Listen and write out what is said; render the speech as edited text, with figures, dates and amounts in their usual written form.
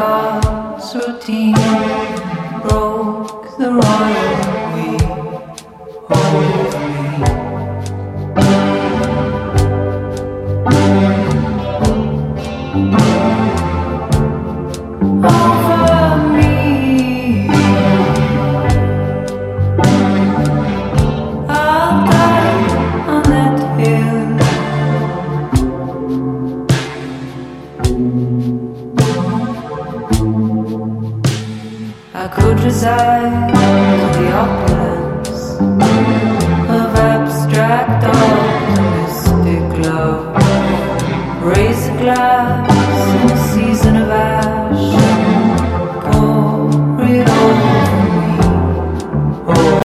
heart's routine broke the royal wheel over me. I'll die on that hill. I could reside in the opulence of abstract optimistic love. Raise a glass